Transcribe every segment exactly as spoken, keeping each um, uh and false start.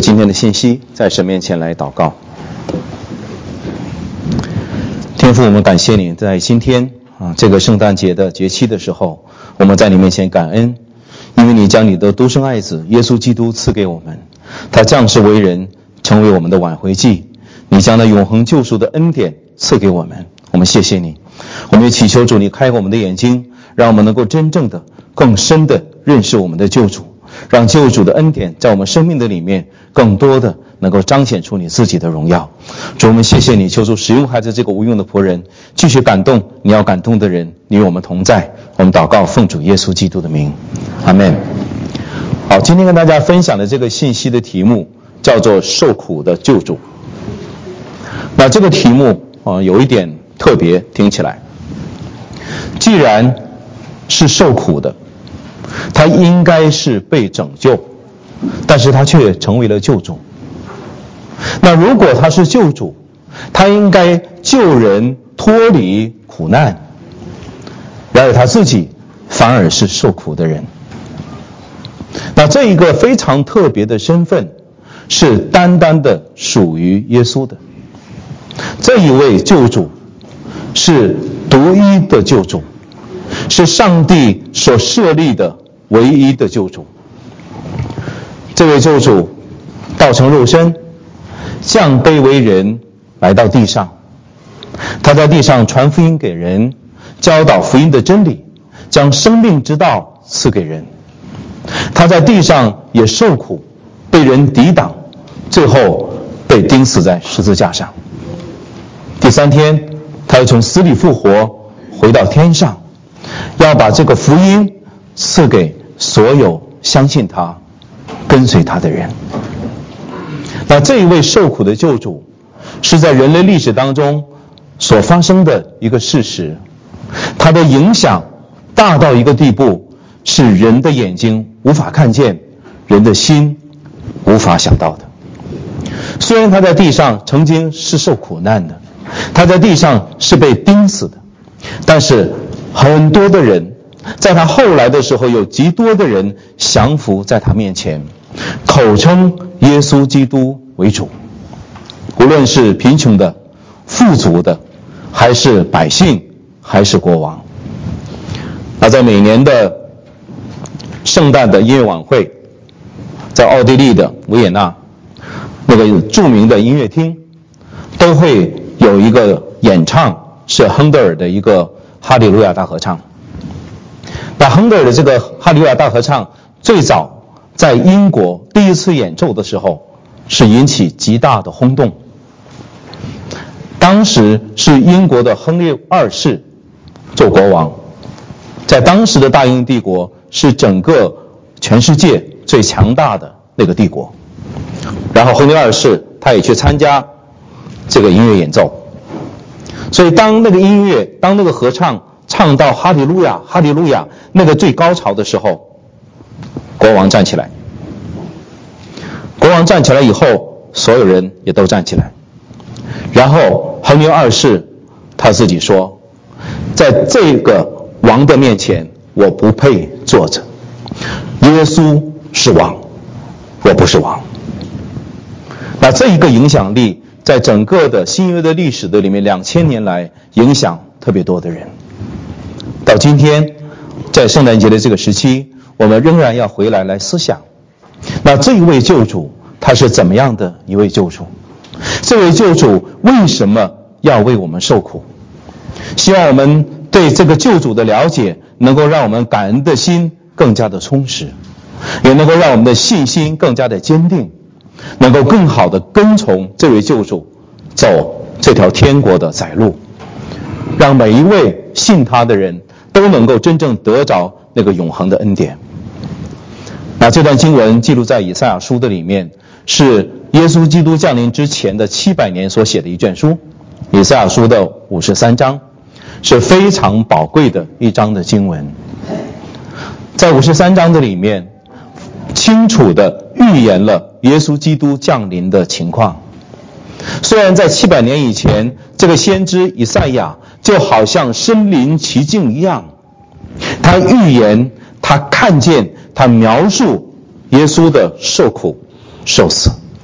今天的信息，在神面前来祷告。天父，我们感谢你，在今天啊这个圣诞节的节期的时候，我们在你面前感恩，因为你将你的独生爱子耶稣基督赐给我们，他降世为人，成为我们的挽回祭，你将那永恒救赎的恩典赐给我们，我们谢谢你。我们也祈求主你开我们的眼睛，让我们能够真正的更深的认识我们的救主，让救主的恩典在我们生命的里面更多的能够彰显出你自己的荣耀。主，我们谢谢你，求主使用孩子这个无用的仆人，继续感动你要感动的人，你与我们同在。我们祷告奉主耶稣基督的名，阿们。好，今天跟大家分享的这个信息的题目叫做受苦的救主。那这个题目啊、呃、有一点特别，听起来既然是受苦的，他应该是被拯救，但是他却成为了救主。那如果他是救主，他应该救人脱离苦难，然而他自己反而是受苦的人。那这一个非常特别的身份是单单的属于耶稣的。这一位救主是独一的救主，是上帝所设立的唯一的救主。这位救主道成肉身，降卑为人，来到地上。他在地上传福音给人，教导福音的真理，将生命之道赐给人。他在地上也受苦，被人抵挡，最后被钉死在十字架上。第三天，他又从死里复活，回到天上，要把这个福音赐给所有相信他、跟随他的人。那这一位受苦的救主，是在人类历史当中所发生的一个事实，他的影响大到一个地步，是人的眼睛无法看见，人的心无法想到的。虽然他在地上曾经是受苦难的，他在地上是被钉死的，但是很多的人在他后来的时候，有极多的人降服在他面前，口称耶稣基督为主。无论是贫穷的、富足的，还是百姓，还是国王。那在每年的圣诞的音乐晚会，在奥地利的维也纳那个著名的音乐厅，都会有一个演唱，是亨德尔的一个哈利路亚大合唱。那亨德尔的这个哈利路亚大合唱最早在英国第一次演奏的时候，是引起极大的轰动。当时是英国的亨利二世做国王，在当时的大英帝国是整个全世界最强大的那个帝国。然后亨利二世他也去参加这个音乐演奏，所以当那个音乐，当那个合唱唱到哈利路亚哈利路亚那个最高潮的时候，国王站起来。国王站起来以后，所有人也都站起来。然后亨利二世他自己说，在这个王的面前，我不配坐着，耶稣是王，我不是王。那这一个影响力在整个的新约的历史的里面，两千年来影响特别多的人。到今天，在圣诞节的这个时期，我们仍然要回来来思想，那这一位救主他是怎么样的一位救主？这位救主为什么要为我们受苦？希望我们对这个救主的了解，能够让我们感恩的心更加的充实，也能够让我们的信心更加的坚定，能够更好的跟从这位救主，走这条天国的窄路，让每一位信他的人都能够真正得着那个永恒的恩典。那这段经文记录在以赛亚书的里面，是耶稣基督降临之前的七百年所写的一卷书，以赛亚书的五十三章，是非常宝贵的一章的经文。在五十三章的里面，清楚地预言了耶稣基督降临的情况。虽然在七百年以前，这个先知以赛亚就好像身临其境一样，他预言，他看见，他描述耶稣的受苦受死。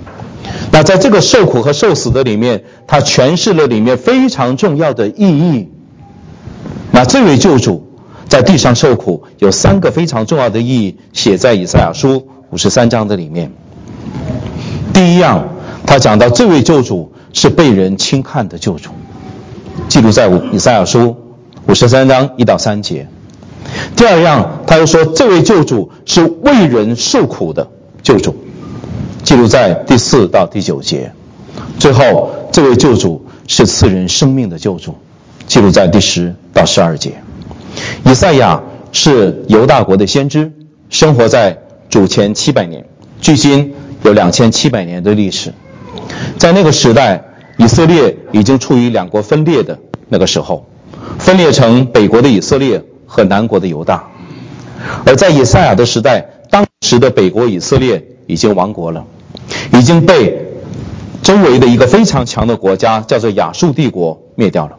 那在这个受苦和受死的里面，他诠释了里面非常重要的意义。那这位救主在地上受苦有三个非常重要的意义，写在以赛亚书五十三章的里面。第一样，他讲到这位救主是被人轻看的救主，记录在以赛亚书五十三章一到三节。第二样，他又说这位救主是为人受苦的救主，记录在第四到第九节。最后，这位救主是赐人生命的救主，记录在第十到十二节。以赛亚是犹大国的先知，生活在主前七百年，距今有两千七百年的历史。在那个时代，以色列已经处于两国分裂的那个时候，分裂成北国的以色列和南国的犹大。而在以赛亚的时代，当时的北国以色列已经亡国了，已经被周围的一个非常强的国家叫做亚述帝国灭掉了。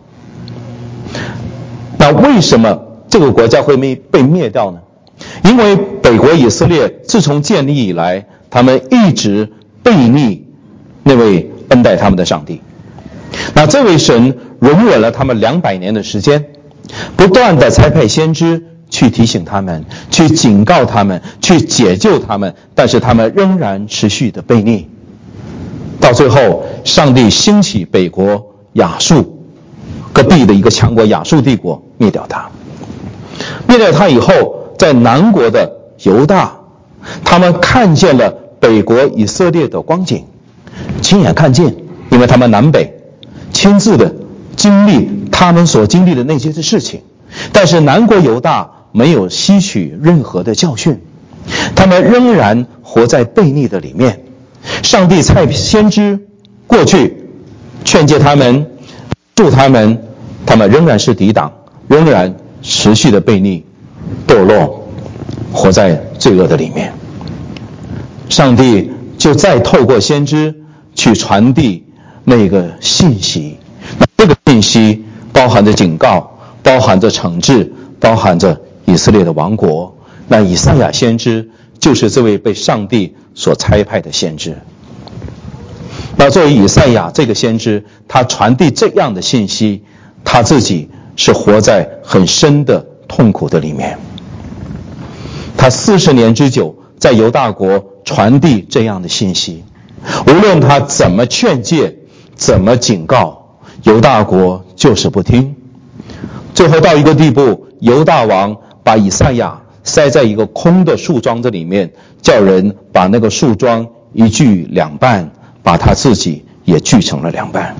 那为什么这个国家会被灭掉呢？因为北国以色列自从建立以来，他们一直背逆那位恩待他们的上帝。那这位神容忍了他们两百年的时间，不断的差派先知去提醒他们，去警告他们，去解救他们，但是他们仍然持续的背逆。到最后，上帝兴起北国亚述隔壁的一个强国亚述帝国，灭掉他。灭掉他以后，在南国的犹大，他们看见了北国以色列的光景，亲眼看见，因为他们南北亲自的经历他们所经历的那些的事情。但是南国犹大没有吸取任何的教训，他们仍然活在悖逆的里面。上帝差先知过去劝诫他们，助他们，他们仍然是抵挡，仍然持续的悖逆堕落，活在罪恶的里面。上帝就再透过先知去传递那个信息，那这个信息包含着警告，包含着惩治，包含着以色列的亡国。那以赛亚先知就是这位被上帝所差派的先知。那作为以赛亚这个先知，他传递这样的信息，他自己是活在很深的痛苦的里面。他四十年之久在犹大国传递这样的信息，无论他怎么劝诫，怎么警告，犹大国就是不听。最后到一个地步，犹大王把以赛亚塞在一个空的树桩子里面，叫人把那个树桩一锯两半，把他自己也锯成了两半。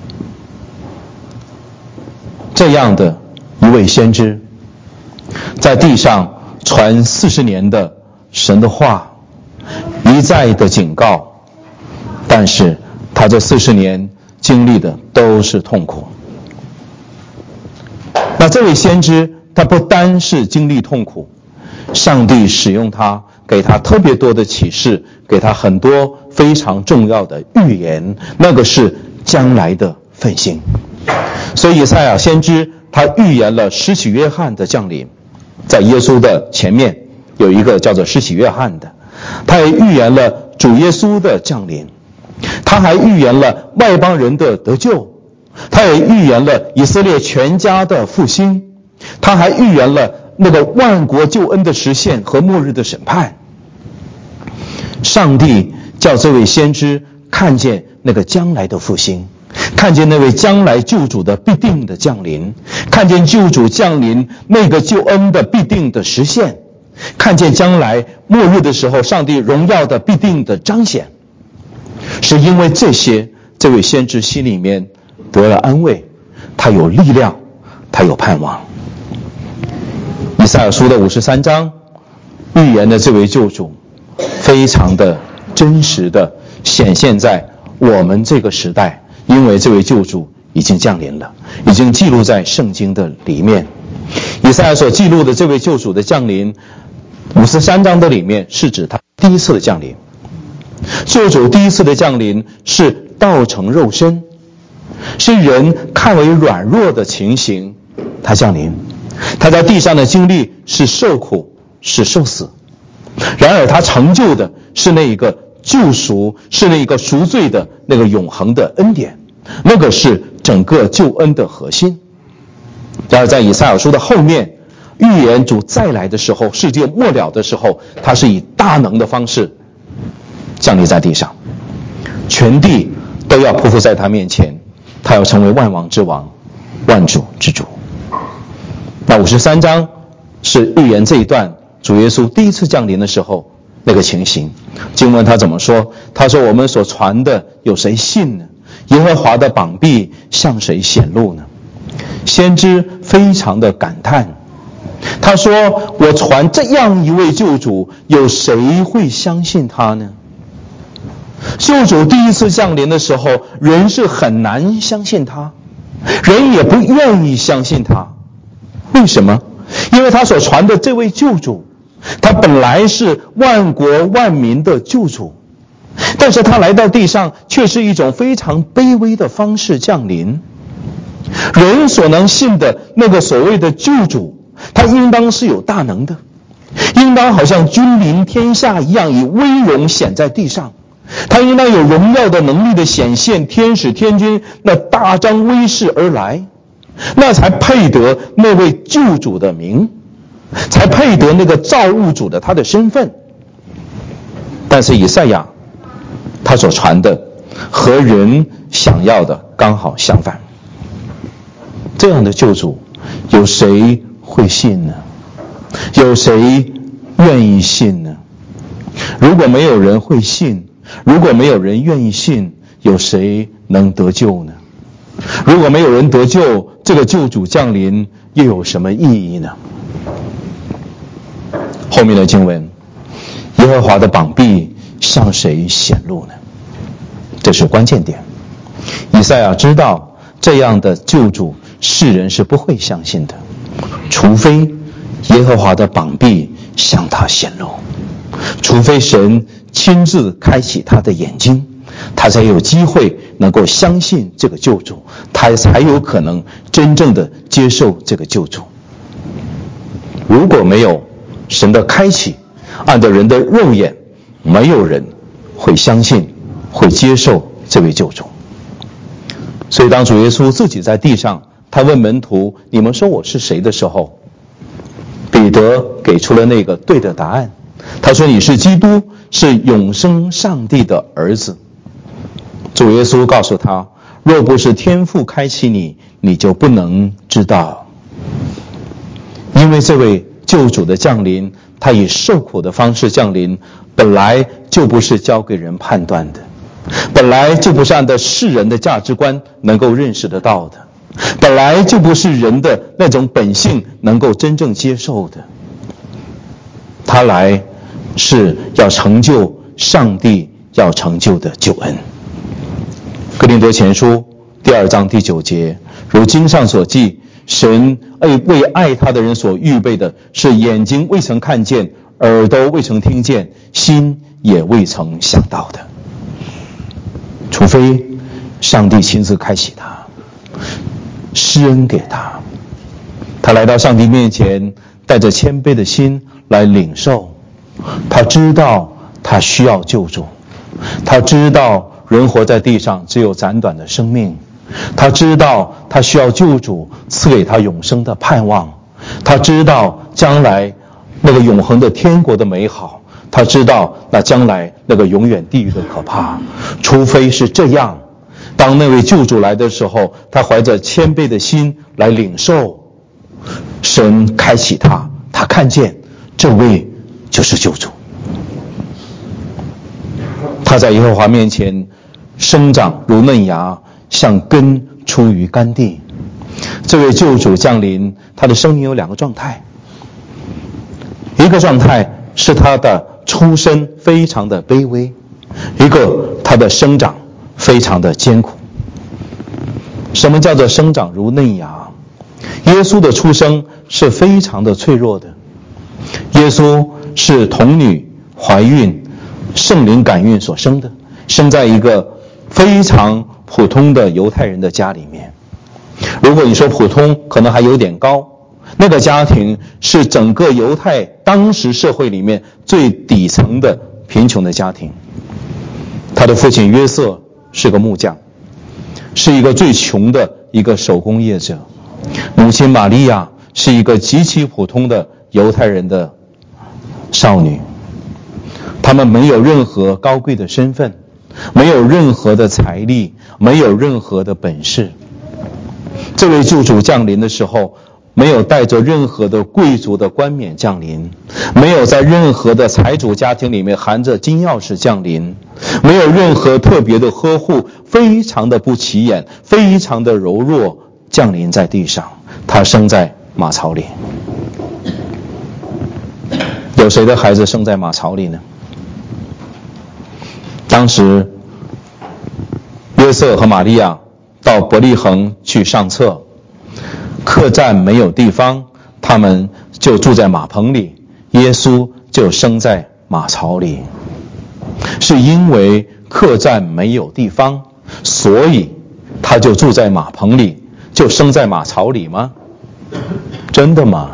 这样的一位先知，在地上传四十年的神的话，一再的警告，但是他这四十年经历的都是痛苦。那这位先知，他不单是经历痛苦，上帝使用他，给他特别多的启示，给他很多非常重要的预言，那个是将来的复兴。所以以赛亚先知他预言了施洗约翰的降临，在耶稣的前面有一个叫做施洗约翰的，他也预言了主耶稣的降临，他还预言了外邦人的得救，他也预言了以色列全家的复兴，他还预言了那个万国救恩的实现和末日的审判。上帝叫这位先知看见那个将来的复兴，看见那位将来救主的必定的降临，看见救主降临那个救恩的必定的实现，看见将来末日的时候上帝荣耀的必定的彰显。是因为这些，这位先知心里面得了安慰，他有力量，他有盼望。以赛亚书的五十三章预言的这位救主，非常的真实的显现在我们这个时代，因为这位救主已经降临了，已经记录在圣经的里面。以赛亚所记录的这位救主的降临，五十三章的里面是指他第一次的降临。救主第一次的降临是道成肉身，是人看为软弱的情形，他降临。他在地上的经历是受苦，是受死，然而他成就的是那一个救赎，是那个赎罪的那个永恒的恩典，那个是整个救恩的核心。然而在以赛亚书的后面，预言主再来的时候，世界末了的时候，他是以大能的方式降临在地上，全地都要匍匐在他面前，他要成为万王之王，万主之主。那五十三章是预言这一段主耶稣第一次降临的时候那个情形。经文他怎么说？他说，我们所传的有谁信呢？耶和华的膀臂向谁显露呢？先知非常的感叹，他说，我传这样一位救主，有谁会相信他呢？救主第一次降临的时候，人是很难相信他，人也不愿意相信他。为什么？因为他所传的这位救主，他本来是万国万民的救主，但是他来到地上却是一种非常卑微的方式降临。人所能信的那个所谓的救主，他应当是有大能的，应当好像君临天下一样，以威荣显在地上，他应当有荣耀的能力的显现，天使天君那大张威势而来，那才配得那位救主的名，才配得那个造物主的他的身份。但是以赛亚他所传的和人想要的刚好相反，这样的救主有谁会信呢？有谁愿意信呢？如果没有人会信，如果没有人愿意信，有谁能得救呢？如果没有人得救，这个救主降临又有什么意义呢？后面的经文，耶和华的膀臂向谁显露呢？这是关键点。以赛亚知道这样的救主世人是不会相信的，除非耶和华的膀臂向他显露，除非神亲自开启他的眼睛，他才有机会能够相信这个救主，他才有可能真正的接受这个救主。如果没有神的开启，按照人的肉眼，没有人会相信，会接受这位救主。所以当主耶稣自己在地上，他问门徒，你们说我是谁的时候，彼得给出了那个对的答案。他说，你是基督，是永生上帝的儿子。主耶稣告诉他，若不是天父开启你，你就不能知道。因为这位救主的降临，他以受苦的方式降临，本来就不是交给人判断的，本来就不是按照世人的价值观能够认识得到的，本来就不是人的那种本性能够真正接受的。他来是要成就上帝要成就的救恩。哥林多前书第二章第九节，如经上所记，神为爱他的人所预备的，是眼睛未曾看见，耳朵未曾听见，心也未曾想到的。除非上帝亲自开启他，施恩给他，他来到上帝面前，带着谦卑的心来领受。他知道他需要救主，他知道人活在地上只有暂短的生命，他知道他需要救主赐给他永生的盼望，他知道将来那个永恒的天国的美好，他知道那将来那个永远地狱的可怕。除非是这样，当那位救主来的时候，他怀着谦卑的心来领受，神开启他，他看见这位就是救主。他在耶和华面前生长如嫩芽，像根出于干地。这位救主降临，他的生命有两个状态，一个状态是他的出身非常的卑微，一个他的生长非常的艰苦。什么叫做生长如嫩芽？耶稣的出生是非常的脆弱的，耶稣是童女怀孕，圣灵感孕所生的，生在一个非常普通的犹太人的家里面。如果你说普通，可能还有点高，那个家庭是整个犹太当时社会里面最底层的贫穷的家庭。 他的父亲约瑟是个木匠，是一个最穷的一个手工业者。母亲玛利亚是一个极其普通的犹太人的少女。他们没有任何高贵的身份，没有任何的财力，没有任何的本事。这位救主降临的时候，没有带着任何的贵族的冠冕降临，没有在任何的财主家庭里面含着金钥匙降临，没有任何特别的呵护，非常的不起眼，非常的柔弱，降临在地上。他生在马槽里。有谁的孩子生在马槽里呢？当时约瑟和玛利亚到伯利恒去上厕，客栈没有地方，他们就住在马棚里，耶稣就生在马槽里。是因为客栈没有地方，所以他就住在马棚里，就生在马槽里吗？真的吗？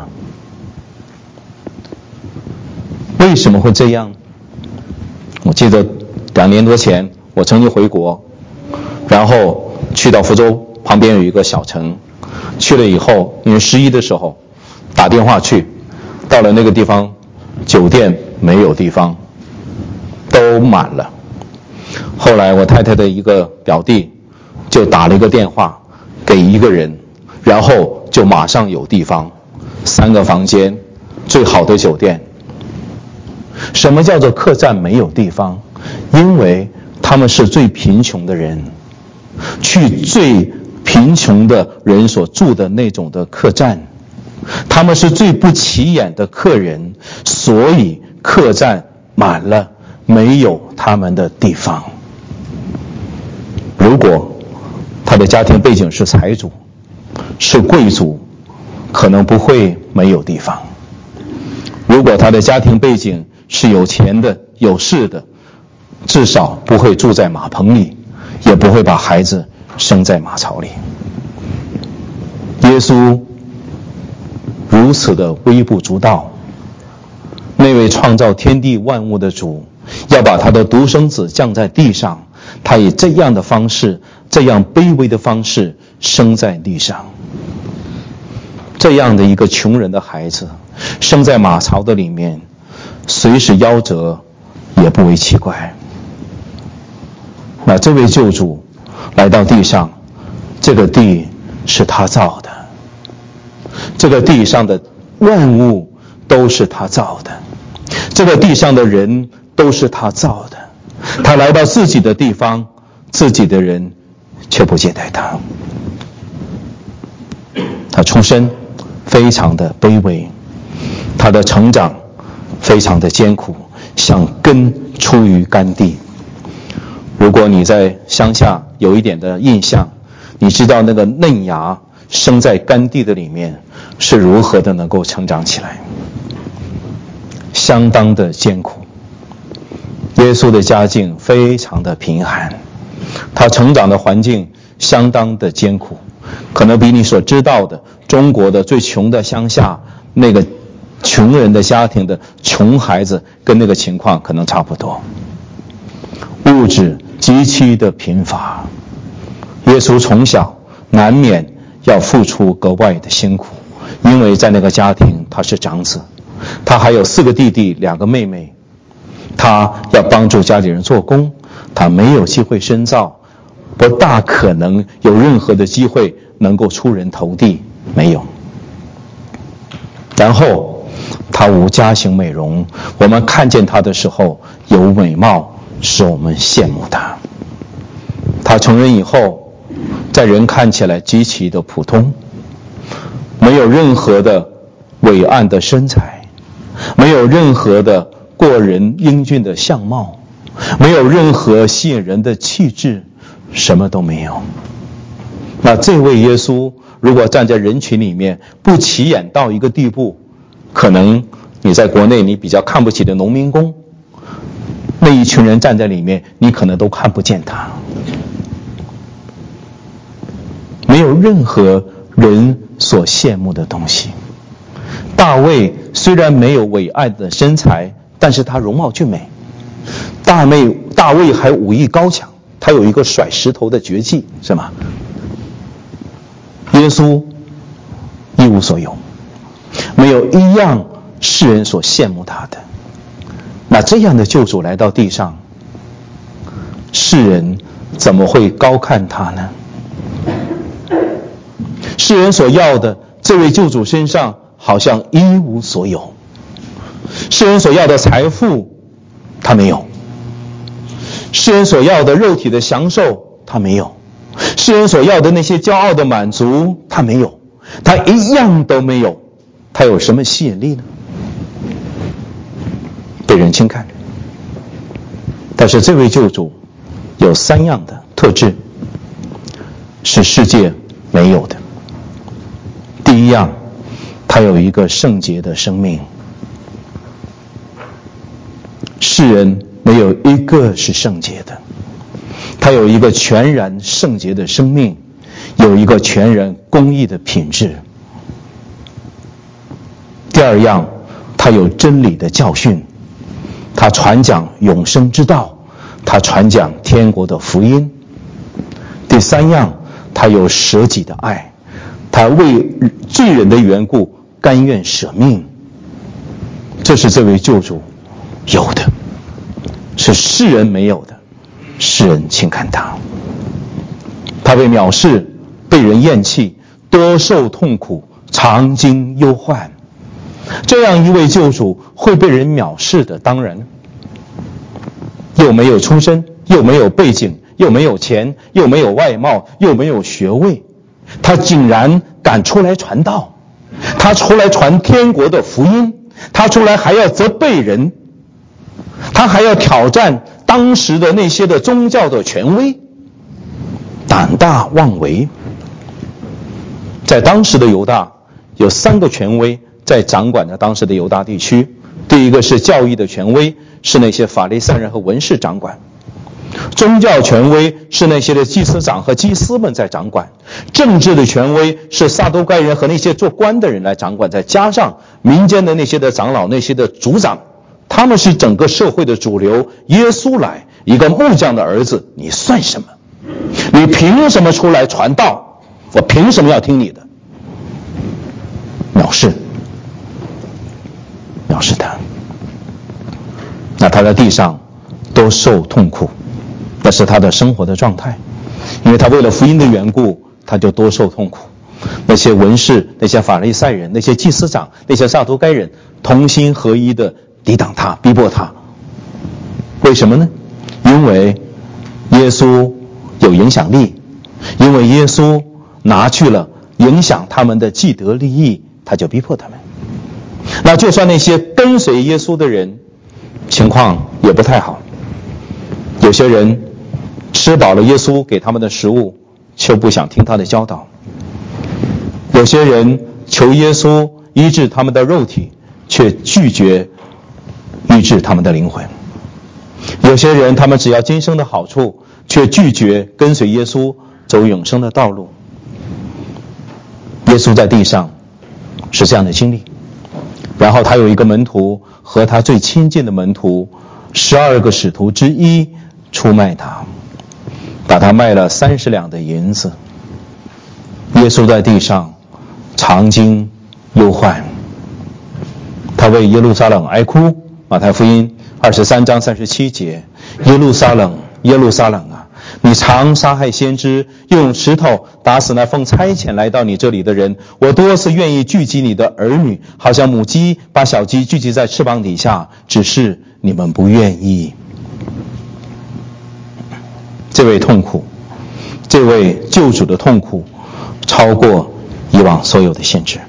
为什么会这样？我记得两年多前我曾经回国，然后去到福州旁边有一个小城，去了以后因为十一的时候打电话去，到了那个地方酒店没有地方，都满了。后来我太太的一个表弟就打了一个电话给一个人，然后就马上有地方，三个房间，最好的酒店。什么叫做客栈没有地方？因为他们是最贫穷的人，去最贫穷的人所住的那种的客栈，他们是最不起眼的客人，所以客栈满了，没有他们的地方。如果他的家庭背景是财主，是贵族，可能不会没有地方。如果他的家庭背景是有钱的、有势的，至少不会住在马棚里，也不会把孩子生在马槽里。耶稣如此的微不足道，那位创造天地万物的主，要把他的独生子降在地上，他以这样的方式，这样卑微的方式生在地上。这样的一个穷人的孩子生在马槽的里面，随时夭折也不为奇怪。那这位救主来到地上，这个地是他造的，这个地上的万物都是他造的，这个地上的人都是他造的。他来到自己的地方，自己的人却不接待他。他出身非常的卑微，他的成长非常的艰苦，像根出于干地。如果你在乡下有一点的印象，你知道那个嫩芽生在干地的里面是如何的能够成长起来，相当的艰苦。耶稣的家境非常的贫寒，他成长的环境相当的艰苦，可能比你所知道的中国的最穷的乡下那个穷人的家庭的穷孩子跟那个情况可能差不多。物质极其的贫乏，耶稣从小难免要付出格外的辛苦，因为在那个家庭他是长子，他还有四个弟弟两个妹妹，他要帮助家里人做工，他没有机会深造，不大可能有任何的机会能够出人头地，没有。然后他无家型美容，我们看见他的时候有美貌，使我们羡慕他。他成人以后，在人看起来极其的普通，没有任何的伟岸的身材，没有任何的过人英俊的相貌，没有任何吸引人的气质，什么都没有。那这位耶稣如果站在人群里面不起眼到一个地步，可能你在国内你比较看不起的农民工，那一群人站在里面，你可能都看不见他。没有任何人所羡慕的东西。大卫虽然没有伟岸的身材，但是他容貌俊美。大卫大大卫还武艺高强，他有一个甩石头的绝技，是吗？耶稣一无所有，没有一样世人所羡慕他的。那这样的救主来到地上，世人怎么会高看他呢？世人所要的这位救主身上好像一无所有，世人所要的财富他没有，世人所要的肉体的享受他没有，世人所要的那些骄傲的满足他没有，他一样都没有，他有什么吸引力呢？被人轻看。但是这位救主有三样的特质是世界没有的。第一样，他有一个圣洁的生命，世人没有一个是圣洁的，他有一个全然圣洁的生命，有一个全然公义的品质。第二样，他有真理的教训，他传讲永生之道，他传讲天国的福音。第三样，他有舍己的爱，他为罪人的缘故甘愿舍命。这是这位救主有的，是世人没有的，世人轻看他。他被藐视，被人厌弃，多受痛苦，常经忧患。这样一位救主会被人藐视的，当然又没有出身，又没有背景，又没有钱，又没有外貌，又没有学位，他竟然敢出来传道，他出来传天国的福音，他出来还要责备人，他还要挑战当时的那些的宗教的权威，胆大妄为。在当时的犹大有三个权威在掌管着当时的犹大地区。第一个是教义的权威，是那些法利赛人和文士掌管；宗教权威是那些的祭司长和祭司们在掌管；政治的权威是撒都该人和那些做官的人来掌管，再加上民间的那些的长老，那些的族长，他们是整个社会的主流。耶稣来，一个木匠的儿子，你算什么？你凭什么出来传道？我凭什么要听你的？藐视藐视他。那他在地上多受痛苦，那是他的生活的状态，因为他为了福音的缘故，他就多受痛苦。那些文士，那些法利赛人，那些祭司长，那些撒都该人，同心合一的抵挡他，逼迫他。为什么呢？因为耶稣有影响力，因为耶稣拿去了影响他们的既得利益，他就逼迫他们。那就算那些跟随耶稣的人情况也不太好，有些人吃饱了耶稣给他们的食物，却不想听他的教导；有些人求耶稣医治他们的肉体，却拒绝医治他们的灵魂；有些人他们只要今生的好处，却拒绝跟随耶稣走永生的道路。耶稣在地上是这样的经历，然后他有一个门徒，和他最亲近的门徒十二个使徒之一出卖他，把他卖了三十两的银子。耶稣在地上常经忧患，他为耶路撒冷哀哭。马太福音二十三章三十七节，耶路撒冷，耶路撒冷啊，你常杀害先知，又用石头打死那奉差遣来到你这里的人。我多次愿意聚集你的儿女，好像母鸡把小鸡聚集在翅膀底下，只是你们不愿意。这位痛苦，这位救主的痛苦超过以往所有的限制。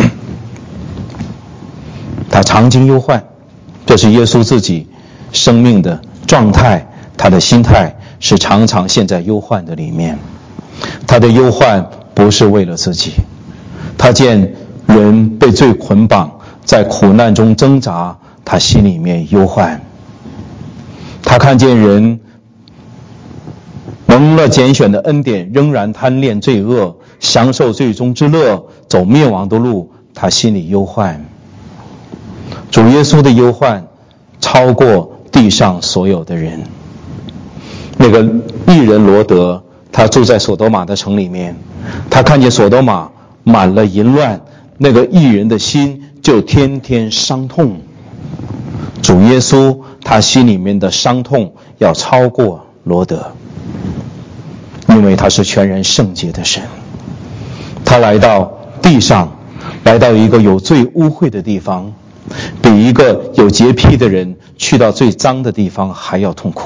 他常经忧患，这是耶稣自己生命的状态，他的心态是常常陷在忧患的里面。他的忧患不是为了自己，他见人被罪捆绑，在苦难中挣扎，他心里面忧患。他看见人蒙了拣选的恩典，仍然贪恋罪恶，享受罪中之乐，走灭亡的路，他心里忧患。主耶稣的忧患超过地上所有的人。 那个义人罗德，他住在索多玛的城里面，他看见索多玛满了淫乱，那个义人的心就天天伤痛。主耶稣他心里面的伤痛要超过罗德，因为他是全然圣洁的神。他来到地上，来到一个有最污秽的地方，比一个有洁癖的人去到最脏的地方还要痛苦。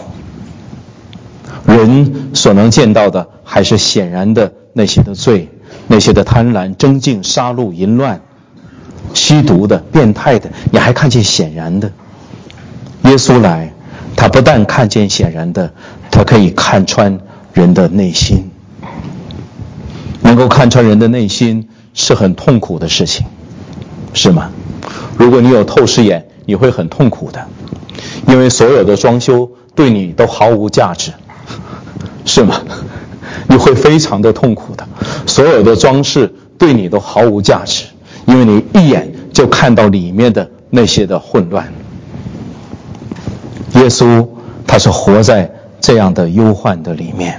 人所能见到的还是显然的那些的罪，那些的贪婪、争竞、杀戮、淫乱、吸毒的、变态的，你还看见显然的。耶稣来，他不但看见显然的，他可以看穿人的内心。能够看穿人的内心是很痛苦的事情，是吗？如果你有透视眼，你会很痛苦的，因为所有的装修对你都毫无价值，是吗？你会非常的痛苦的，所有的装饰对你都毫无价值，因为你一眼就看到里面的那些的混乱。耶稣他是活在这样的忧患的里面，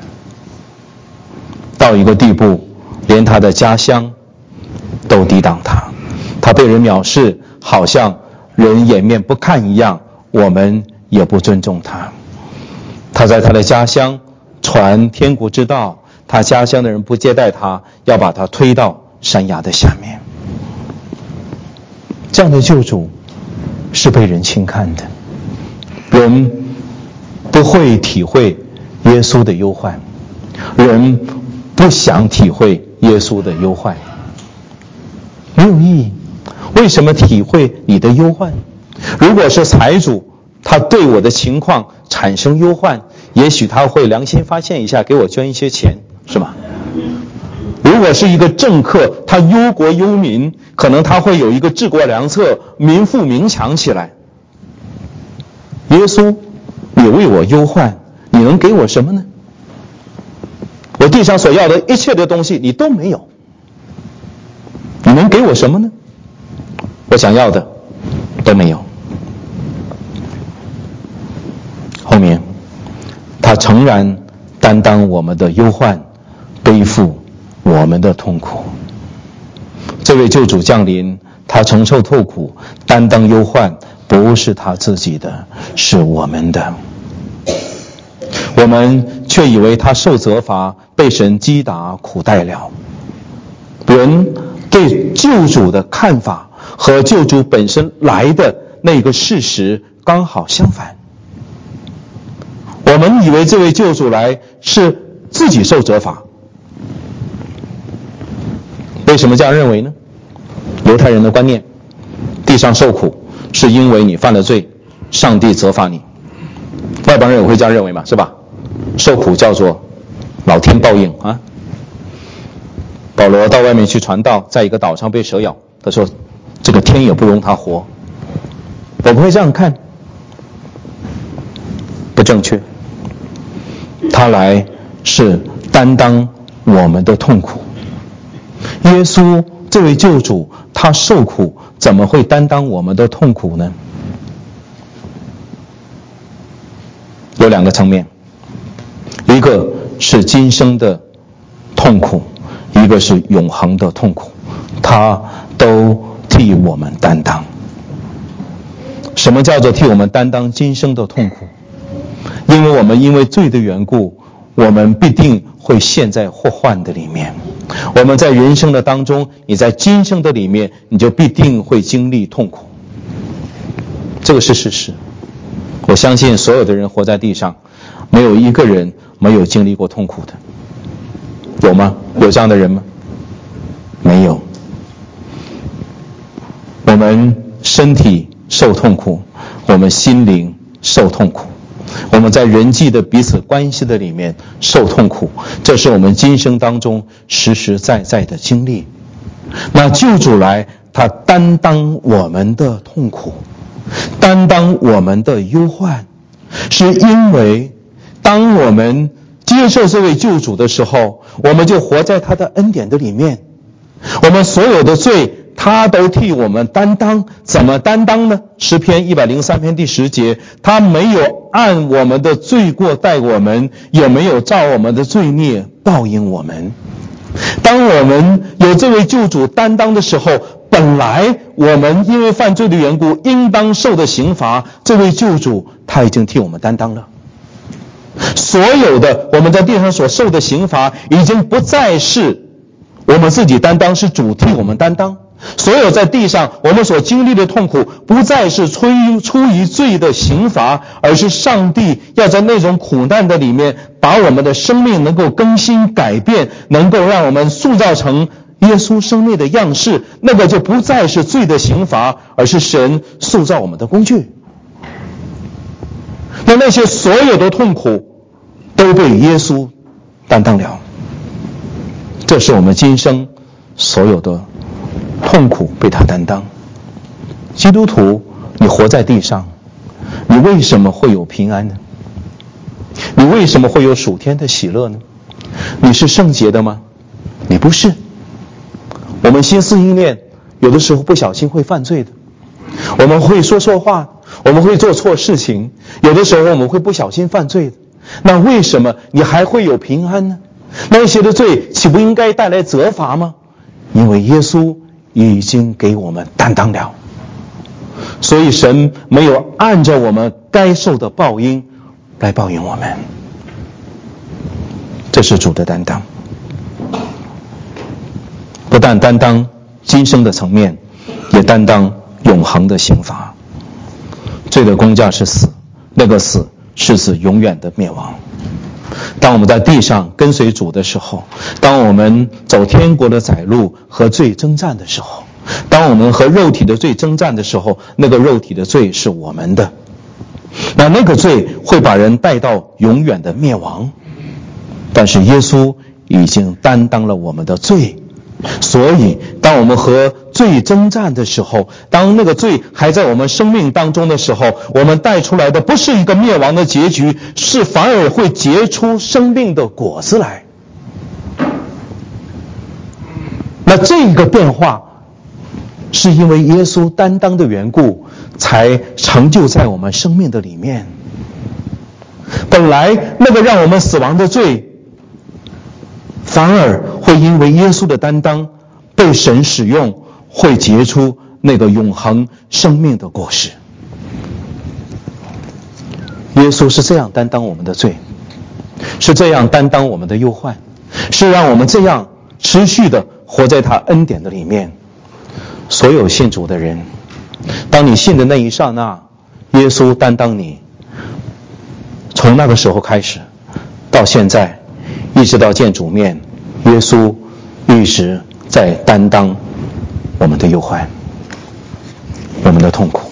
到一个地步，连他的家乡都抵挡他，他被人藐视，好像人掩面不看一样，我们也不尊重他。他在他的家乡传天国之道，他家乡的人不接待他，要把他推到山崖的下面。这样的救主是被人轻看的，人不会体会耶稣的忧患，人不想体会耶稣的忧患，没有意义。为什么体会你的忧患？如果是财主，他对我的情况产生忧患，也许他会良心发现一下，给我捐一些钱，是吧？如果是一个政客，他忧国忧民，可能他会有一个治国良策，民富民强起来。耶稣，你为我忧患，你能给我什么呢？我地上所要的一切的东西你都没有，你能给我什么呢？我想要的都没有。后面他诚然担当我们的忧患，背负我们的痛苦。这位救主降临，他承受痛苦，担当忧患，不是他自己的，是我们的。我们却以为他受责罚，被神击打，苦待了。人对救主的看法和救主本身来的那个事实刚好相反。我们以为这位救主来是自己受责罚。为什么这样认为呢？犹太人的观念，地上受苦是因为你犯了罪，上帝责罚你。外邦人也会这样认为嘛，是吧？受苦叫做老天报应啊。保罗到外面去传道，在一个岛上被蛇咬，他说这个天也不容他活。我不会这样看，不正确。他来是担当我们的痛苦。耶稣这位救主，他受苦，怎么会担当我们的痛苦呢？有两个层面，一个是今生的痛苦，一个是永恒的痛苦，他都替我们担当。什么叫做替我们担当今生的痛苦？因为我们因为罪的缘故，我们必定会陷在祸患的里面。我们在人生的当中，你在今生的里面，你就必定会经历痛苦，这个是事实。我相信所有的人活在地上，没有一个人没有经历过痛苦的，有吗？有这样的人吗？没有。我们身体受痛苦，我们心灵受痛苦，我们在人际的彼此关系的里面受痛苦，这是我们今生当中实实在在的经历。那救主来，他担当我们的痛苦，担当我们的忧患，是因为当我们接受这位救主的时候，我们就活在他的恩典的里面，我们所有的罪他他都替我们担当。怎么担当呢？诗篇一百零三篇第十节，他没有按我们的罪过待我们，也没有照我们的罪孽报应我们。当我们有这位救主担当的时候，本来我们因为犯罪的缘故应当受的刑罚，这位救主他已经替我们担当了。所有的我们在地上所受的刑罚已经不再是我们自己担当，是主替我们担当。所有在地上我们所经历的痛苦不再是出于出于罪的刑罚，而是上帝要在那种苦难的里面把我们的生命能够更新改变，能够让我们塑造成耶稣生命的样式。那个就不再是罪的刑罚，而是神塑造我们的工具。那那些所有的痛苦都被耶稣担当了。这是我们今生所有的痛苦被他担当。基督徒，你活在地上，你为什么会有平安呢？你为什么会有属天的喜乐呢？你是圣洁的吗？你不是。我们心思意念有的时候不小心会犯罪的，我们会说错话，我们会做错事情，有的时候我们会不小心犯罪的。那为什么你还会有平安呢？那些的罪岂不应该带来责罚吗？因为耶稣已经给我们担当了，所以神没有按照我们该受的报应来报应我们。这是主的担当，不但担当今生的层面，也担当永恒的刑罚。罪的工价是死，那个死是指永远的灭亡。当我们在地上跟随主的时候，当我们走天国的窄路和罪征战的时候，当我们和肉体的罪征战的时候，那个肉体的罪是我们的，那那个罪会把人带到永远的灭亡。但是耶稣已经担当了我们的罪，所以当我们和罪征战的时候，当那个罪还在我们生命当中的时候，我们带出来的不是一个灭亡的结局，是反而会结出生命的果子来。那这个变化是因为耶稣担当的缘故才成就在我们生命的里面。本来那个让我们死亡的罪，反而会因为耶稣的担当被神使用，会结出那个永恒生命的果实。耶稣是这样担当我们的罪，是这样担当我们的忧患，是让我们这样持续的活在他恩典的里面。所有信主的人，当你信的那一刹那，耶稣担当你，从那个时候开始到现在一直到见主面，耶稣一直在担当我们的忧患，我们的痛苦。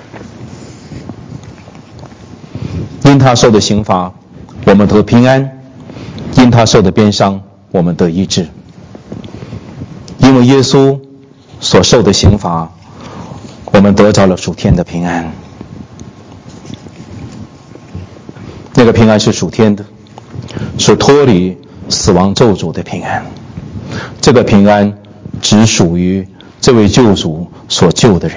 因他受的刑罚，我们得平安；因他受的鞭伤，我们得医治。因为耶稣所受的刑罚，我们得着了属天的平安。那个平安是属天的，是脱离死亡咒诅的平安。这个平安只属于这位救主所救的人。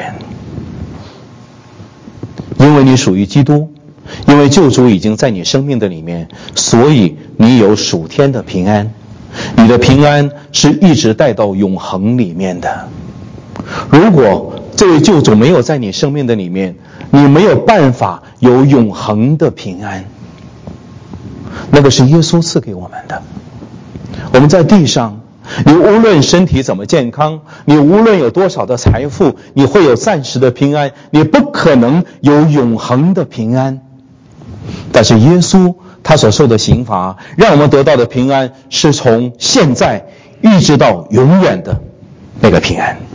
因为你属于基督，因为救主已经在你生命的里面，所以你有属天的平安。你的平安是一直带到永恒里面的。如果这位救主没有在你生命的里面，你没有办法有永恒的平安。那个是耶稣赐给我们的。我们在地上，你无论身体怎么健康，你无论有多少的财富，你会有暂时的平安，你不可能有永恒的平安。但是耶稣他所受的刑罚，让我们得到的平安是从现在一直到永远的那个平安。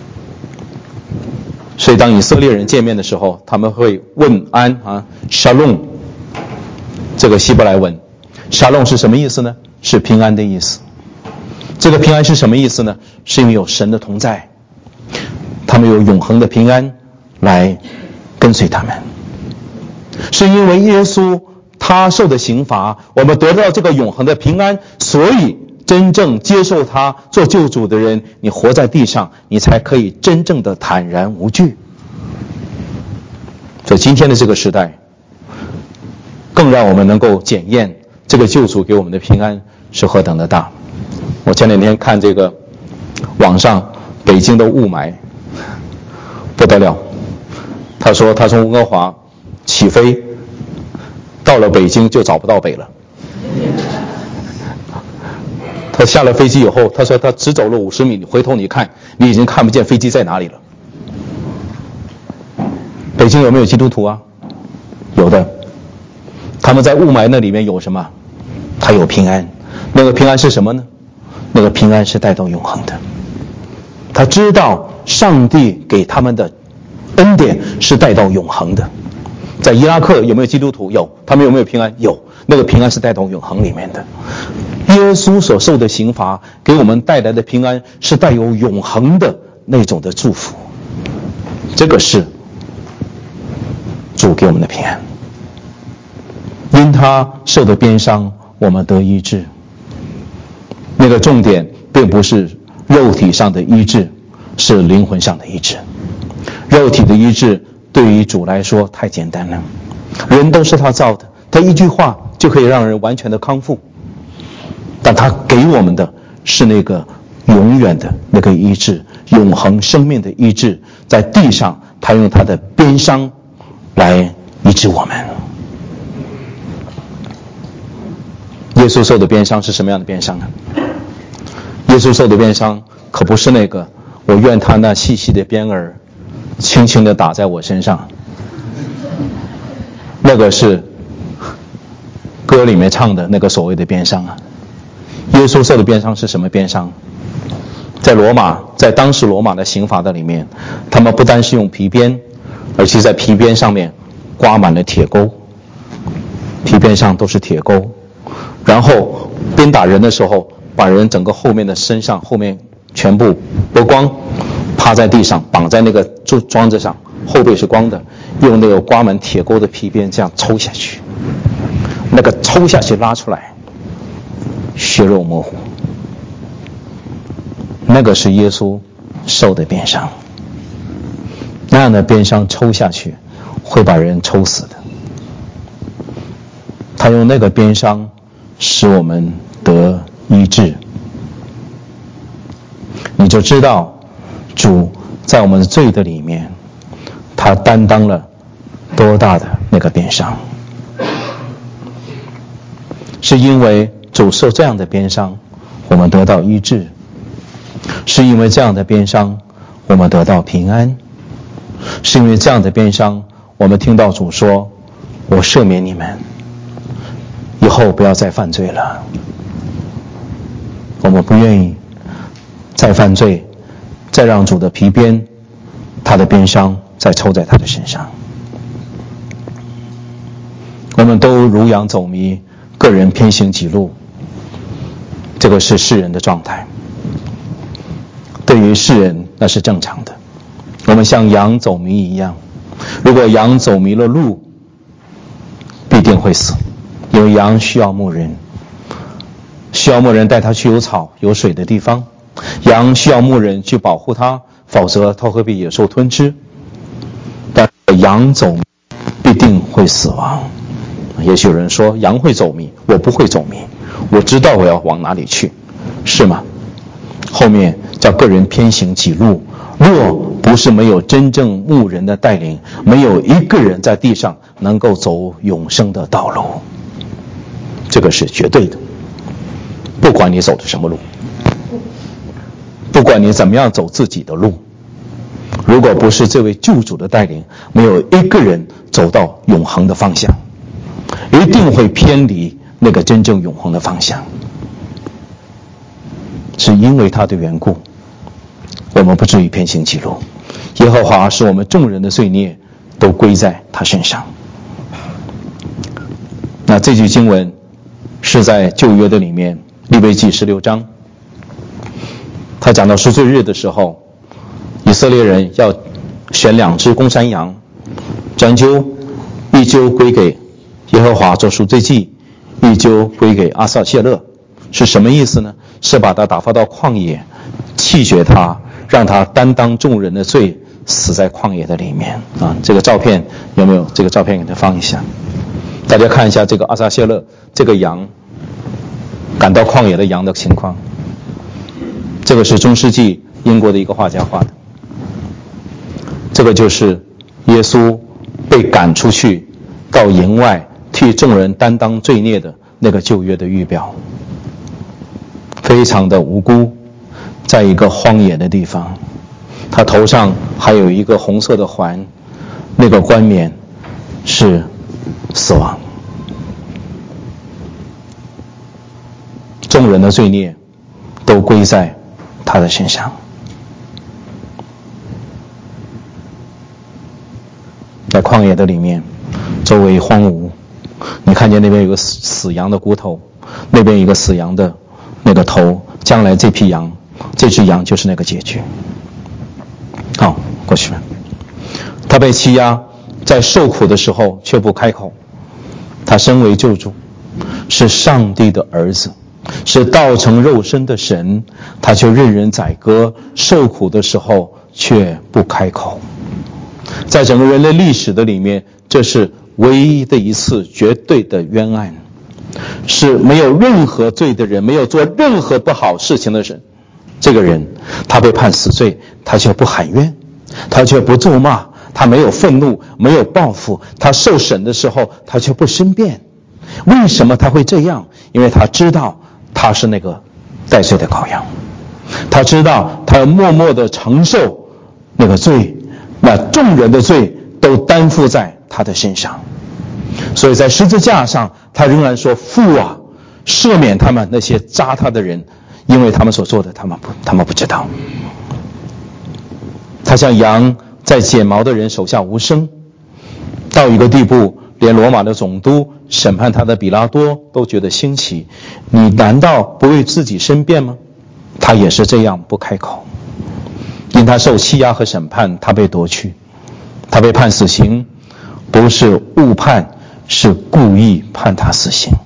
所以当以色列人见面的时候，他们会问安啊 Shalom， 这个希伯来文 Shalom 是什么意思呢？是平安的意思。这个平安是什么意思呢？是因为有神的同在，他们有永恒的平安来跟随他们。是因为耶稣他受的刑罚，我们得到这个永恒的平安，所以真正接受他做救主的人，你活在地上，你才可以真正的坦然无惧。所以今天的这个时代，更让我们能够检验这个救主给我们的平安是何等的大。我前两天看这个网上北京的雾霾不得了，他说他从温哥华起飞到了北京就找不到北了。他下了飞机以后，他说他只走了五十米，你回头你看，你已经看不见飞机在哪里了。北京有没有基督徒啊？有的。他们在雾霾那里面有什么？他有平安。那个平安是什么呢？那个平安是带到永恒的。他知道上帝给他们的恩典是带到永恒的。在伊拉克有没有基督徒？有。他们有没有平安？有。那个平安是带到永恒里面的。耶稣所受的刑罚给我们带来的平安是带有永恒的那种的祝福。这个是主给我们的平安。因他受的鞭伤，我们得医治。那个重点并不是肉体上的医治，是灵魂上的医治。肉体的医治对于主来说太简单了，人都是他造的，他一句话就可以让人完全的康复。但他给我们的是那个永远的那个医治，永恒生命的医治。在地上他用他的鞭伤来医治我们。耶稣受的鞭伤是什么样的鞭伤呢？耶稣受的鞭伤可不是那个我愿他那细细的鞭儿轻轻地打在我身上，那个是歌里面唱的那个所谓的鞭伤啊。耶稣受的鞭伤是什么鞭伤？在罗马，在当时罗马的刑罚的里面，他们不单是用皮鞭，而且在皮鞭上面刮满了铁钩，皮鞭上都是铁钩。然后鞭打人的时候，把人整个后面的身上后面全部剥光，趴在地上，绑在那个桩子上，后背是光的，用那个刮满铁钩的皮鞭这样抽下去，那个抽下去拉出来，血肉模糊。那个是耶稣受的鞭伤，那样的鞭伤抽下去会把人抽死的。他用那个鞭伤使我们得医治，你就知道主在我们罪的里面，他担当了多大的那个鞭伤。是因为主受这样的鞭伤，我们得到医治；是因为这样的鞭伤，我们得到平安；是因为这样的鞭伤，我们听到主说：“我赦免你们，以后不要再犯罪了。”我们不愿意再犯罪，再让主的皮鞭，他的鞭伤再抽在他的身上。我们都如羊走迷，个人偏行己路，这个是世人的状态。对于世人那是正常的，我们像羊走迷一样，如果羊走迷了路，必定会死，因为羊需要牧人，需要牧人带它去有草有水的地方，羊需要牧人去保护它，否则它会被野兽吞吃。但羊走迷必定会死亡。也许有人说羊会走迷，我不会走迷，我知道我要往哪里去，是吗？后面叫个人偏行己路，若不是没有真正牧人的带领，没有一个人在地上能够走永生的道路，这个是绝对的。不管你走的什么路，不管你怎么样走自己的路，如果不是这位救主的带领，没有一个人走到永恒的方向，一定会偏离那个真正永恒的方向。是因为他的缘故，我们不至于偏行己路。耶和华使我们众人的罪孽都归在他身上。那这句经文是在旧约的里面，利未记十六章，他讲到赎罪日的时候，以色列人要选两只公山羊，将揪一揪归给耶和华做赎罪祭，一揪归给阿撒谢勒是什么意思呢？是把他打发到旷野，弃绝他，让他担当众人的罪，死在旷野的里面啊。这个照片有没有？这个照片给他放一下，大家看一下这个阿撒谢勒这个羊赶到旷野的羊的情况。这个是中世纪英国的一个画家画的，这个就是耶稣被赶出去到营外替众人担当罪孽的那个旧约的预表，非常的无辜，在一个荒野的地方，他头上还有一个红色的环，那个冠冕是死亡。众人的罪孽都归在他的身上。在旷野的里面，周围荒芜，你看见那边有个死死羊的骨头，那边有一个死羊的那个头，将来这批羊，这只羊就是那个结局。好，过去了。他被欺压，在受苦的时候却不开口。他身为救主，是上帝的儿子，是道成肉身的神，他却任人宰割，受苦的时候却不开口。在整个人类历史的里面，这是唯一的一次绝对的冤案，是没有任何罪的人，没有做任何不好事情的人，这个人他被判死罪，他却不喊冤，他却不咒骂，他没有愤怒，没有报复，他受审的时候他却不申辩。为什么他会这样？因为他知道他是那个代罪的羔羊，他知道他要默默地承受那个罪，那众人的罪都担负在他的身上。所以在十字架上，他仍然说：父啊，赦免他们那些扎他的人，因为他们所做的他们不他们不知道。他像羊在剪毛的人手下无声，到一个地步，连罗马的总督审判他的比拉多都觉得新奇，你难道不为自己申辩吗？他也是这样不开口。因他受欺压和审判，他被夺去，他被判死刑，不是误判，是故意判他死刑。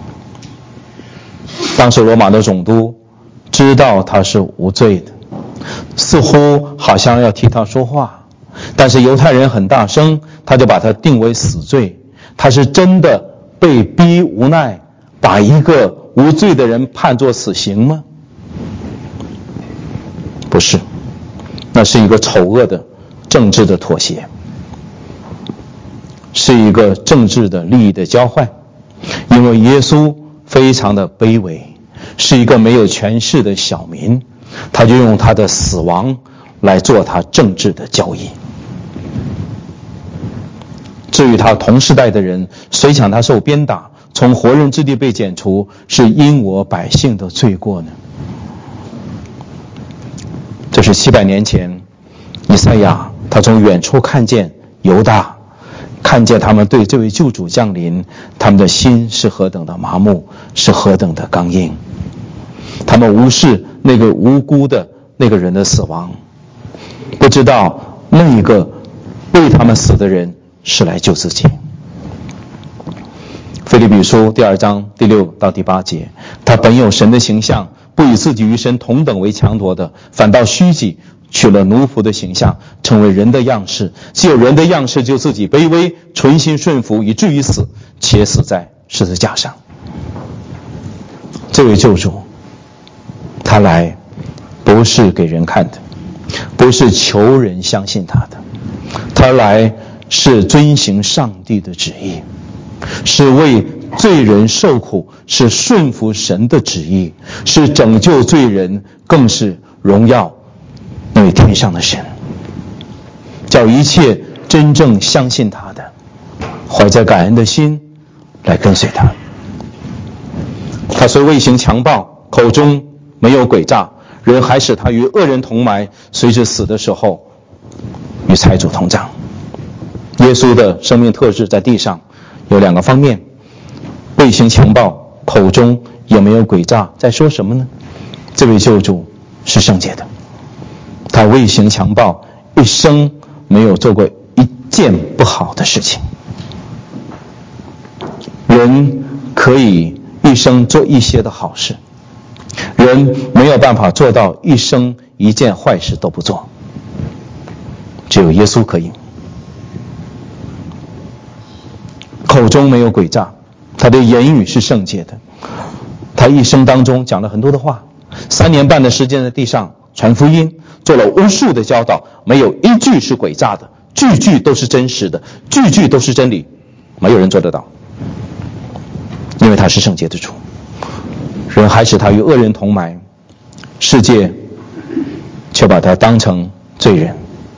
当时罗马的总督知道他是无罪的，似乎好像要替他说话，但是犹太人很大声，他就把他定为死罪。他是真的被逼无奈把一个无罪的人判作死刑吗？不是，那是一个丑恶的政治的妥协，是一个政治的利益的交换。因为耶稣非常的卑微，是一个没有权势的小民，他就用他的死亡来做他政治的交易。至于他同时代的人，谁想他受鞭打，从活人之地被剪除，是因我百姓的罪过呢？这是七百年前以赛亚他从远处看见犹大，看见他们对这位救主降临，他们的心是何等的麻木，是何等的刚硬，他们无视那个无辜的那个人的死亡，不知道那一个为他们死的人是来救自己。腓立比书第二章第六到第八节，他本有神的形象，不以自己与神同等为强夺的，反倒虚己，取了奴仆的形象，成为人的样式。既有人的样式，就自己卑微，存心顺服，以至于死，且死在十字架上。这位救主，他来不是给人看的，不是求人相信他的，他来是遵行上帝的旨意，是为罪人受苦，是顺服神的旨意，是拯救罪人，更是荣耀那位天上的神，叫一切真正相信他的，怀着感恩的心来跟随他。他虽未行强暴，口中没有诡诈，人还使他与恶人同埋，随着死的时候与财主同葬。耶稣的生命特质在地上有两个方面，未行强暴，口中也没有诡诈，在说什么呢？这位救主是圣洁的，他未行强暴，一生没有做过一件不好的事情。人可以一生做一些的好事， 人没有办法做到一生一件坏事都不做，只有耶稣可以。口中没有诡诈，他的言语是圣洁的，他一生当中讲了很多的话，三年半的时间在地上传福音，做了无数的教导，没有一句是诡诈的，句句都是真实的，句句都是真理，没有人做得到，因为他是圣洁的主。人还使他与恶人同埋，世界却把他当成罪人，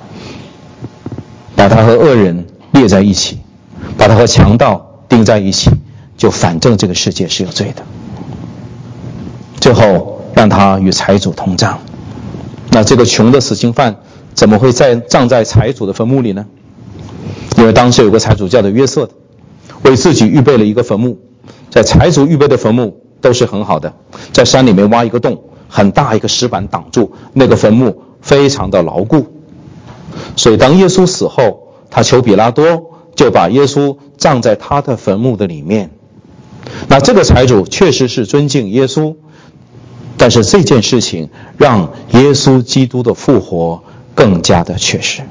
把他和恶人列在一起，把他和强盗钉在一起，就反正这个世界是有罪的。最后让他与财主同葬，那这个穷的死刑犯怎么会在葬在财主的坟墓里呢？因为当时有个财主叫做约瑟的，为自己预备了一个坟墓，在财主预备的坟墓都是很好的，在山里面挖一个洞，很大一个石板挡住，那个坟墓非常的牢固。所以当耶稣死后，他求比拉多就把耶稣葬在他的坟墓的里面。那这个财主确实是尊敬耶稣，但是这件事情让耶稣基督的复活更加的确实。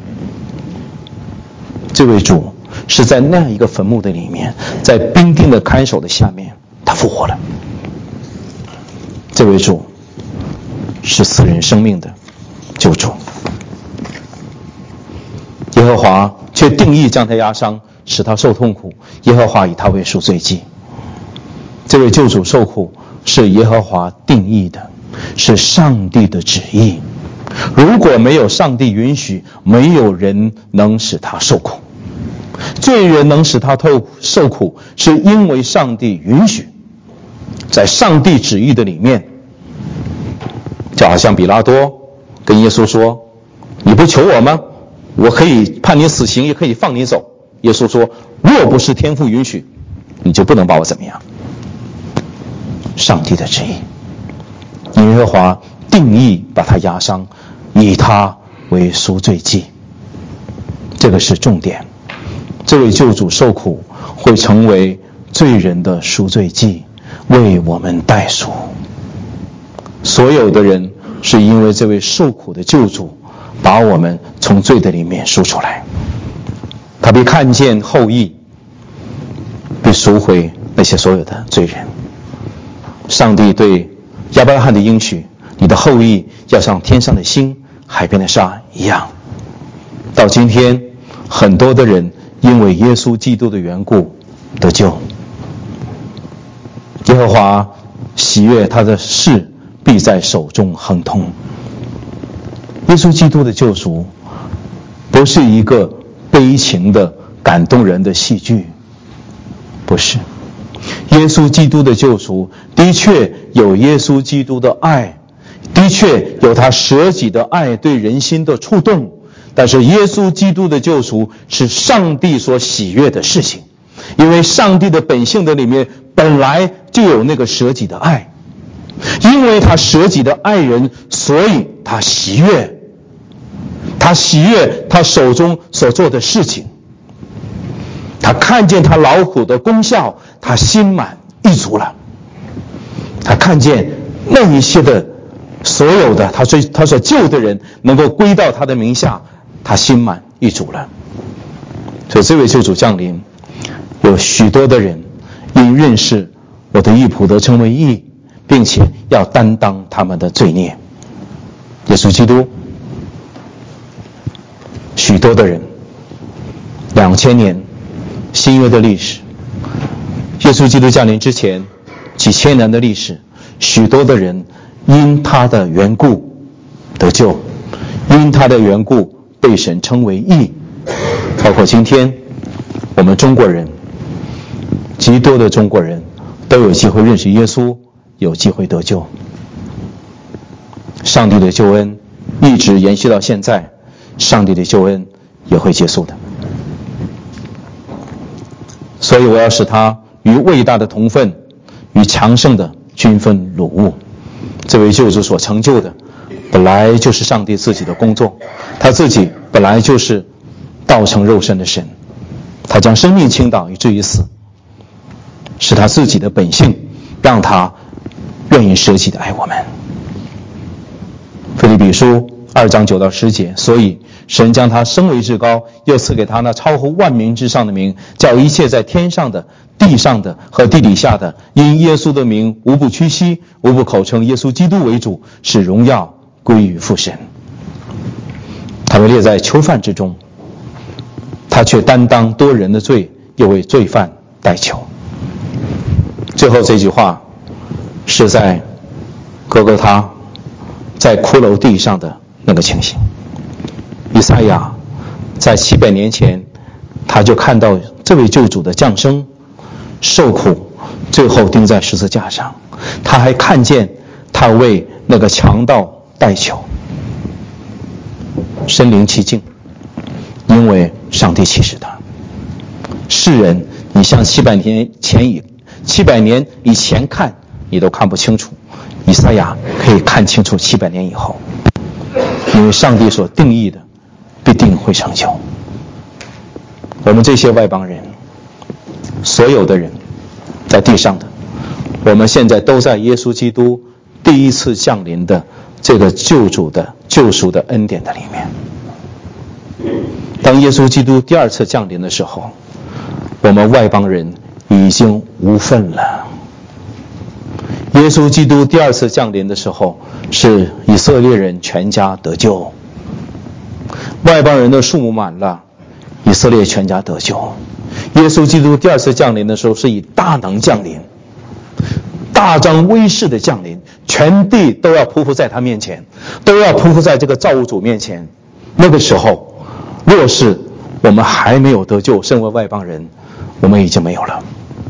这位主是在那一个坟墓的里面，在兵丁的看守的下面，他复活了。这位主是赐人生命的救主。耶和华却定义将他压伤，使他受痛苦，耶和华以他为赎罪祭。这位救主受苦是耶和华定义的，是上帝的旨意。如果没有上帝允许，没有人能使他受苦。罪人能使他受苦，是因为上帝允许。在上帝旨意的里面，就好像比拉多跟耶稣说，你不求我吗？我可以判你死刑，也可以放你走。耶稣说，若不是天父允许，你就不能把我怎么样。上帝的旨意，耶和华定义把他压伤，以他为赎罪祭，这个是重点。这位救主受苦，会成为罪人的赎罪祭，为我们代赎。所有的人是因为这位受苦的救主，把我们从罪的里面赎出来。他必看见后裔，必赎回那些所有的罪人。上帝对亚伯拉罕的应许，你的后裔要像天上的星，海边的沙一样。到今天，很多的人因为耶稣基督的缘故得救。耶和华喜悦他的事，必在手中亨通。耶稣基督的救赎不是一个悲情的感动人的戏剧，不是。耶稣基督的救赎的确有耶稣基督的爱，的确有他舍己的爱对人心的触动，但是耶稣基督的救赎是上帝所喜悦的事情，因为上帝的本性的里面本来就有那个舍己的爱，因为他舍己的爱人，所以他喜悦，他喜悦他手中所做的事情，他看见他劳苦的功效，他心满意足了。他看见那一些的所有的他所他所救的人能够归到他的名下，他心满意足了。所以这位救主降临，有许多的人因认识我的义仆得称为义，并且要担当他们的罪孽。耶稣基督，许多的人，两千年新约的历史，耶稣基督降临之前几千年的历史，许多的人因他的缘故得救，因他的缘故被神称为义。包括今天我们中国人，极多的中国人都有机会认识耶稣，有机会得救。上帝的救恩一直延续到现在，上帝的救恩也会结束的。所以我要使他与伟大的同分，与强盛的均分鲁物。这位救主所成就的本来就是上帝自己的工作，他自己本来就是道成肉身的神，他将生命倾倒以至于死，是他自己的本性让他愿意舍己的爱我们。 腓立比书二章九到十节，所以神将他升为至高，又赐给他那超乎万民之上的名，叫一切在天上的、地上的和地底下的，因耶稣的名，无不屈膝，无不口称耶稣基督为主，使荣耀归于父神。他们列在囚犯之中，他却担当多人的罪，又为罪犯代求。最后这句话是在哥哥他在骷髅地上的那个情形。以赛亚在七百年前，他就看到这位救主的降生、受苦，最后钉在十字架上。他还看见他为那个强盗代求，身临其境，因为上帝启示他。世人，你像七百年前以七百年以前看，你都看不清楚，以赛亚可以看清楚七百年以后，因为上帝所定义的必定会成就。我们这些外邦人，所有的人在地上的，我们现在都在耶稣基督第一次降临的这个救主的救赎的恩典的里面。当耶稣基督第二次降临的时候，我们外邦人已经无份了。耶稣基督第二次降临的时候，是以色列人全家得救，外邦人的数目满了，以色列全家得救。耶稣基督第二次降临的时候，是以大能降临，大张威势的降临，全地都要匍匐在他面前，都要匍匐在这个造物主面前。那个时候，若是我们还没有得救，身为外邦人，我们已经没有了。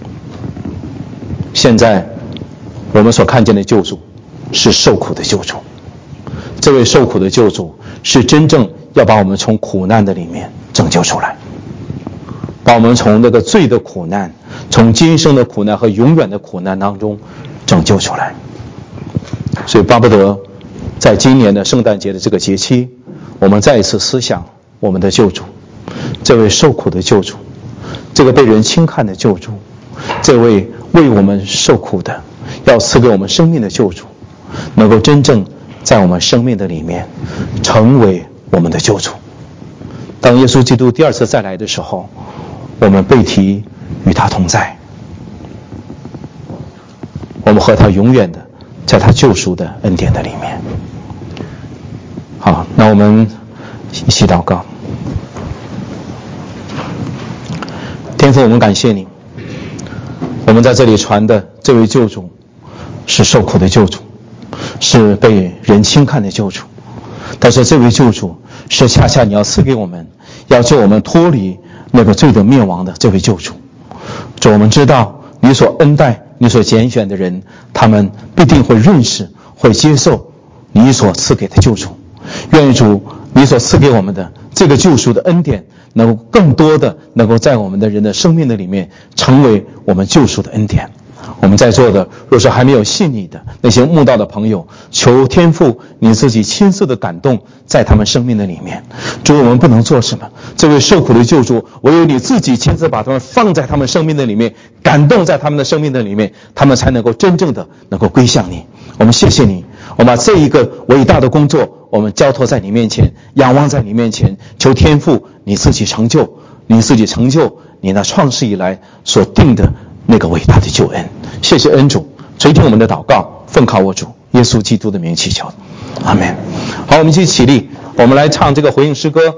现在我们所看见的救主是受苦的救主，这位受苦的救主是真正要把我们从苦难的里面拯救出来，把我们从那个罪的苦难，从今生的苦难和永远的苦难当中拯救出来。所以巴不得在今年的圣诞节的这个节期，我们再一次思想我们的救主，这位受苦的救主，这个被人轻看的救主，这位为我们受苦的，要赐给我们生命的救主，能够真正在我们生命的里面成为我们的救主。当耶稣基督第二次再来的时候，我们被提与他同在，我们和他永远的在他救赎的恩典的里面。好，那我们一起祷告。天父，我们感谢你，我们在这里传的这位救主是受苦的救主，是被人轻看的救主，但是这位救主是恰恰你要赐给我们，要救我们脱离那个罪的灭亡的这位救主。主，我们知道你所恩待你所拣选的人，他们必定会认识会接受你所赐给的救主。愿主你所赐给我们的这个救赎的恩典，能够更多的能够在我们的人的生命的里面成为我们救赎的恩典。我们在座的若是还没有信你的那些慕道的朋友，求天父你自己亲自的感动在他们生命的里面。主，我们不能做什么，这位受苦的救主唯有你自己亲自把他们放在他们生命的里面，感动在他们的生命的里面，他们才能够真正的能够归向你。我们谢谢你，我们把这一个伟大的工作我们交托在你面前，仰望在你面前，求天父你自己成就，你自己成就你那创世以来所定的那个伟大的救恩。谢谢恩主，垂听我们的祷告，奉靠我主耶稣基督的名祈求，阿们。好，我们一起起立，我们来唱这个回应诗歌。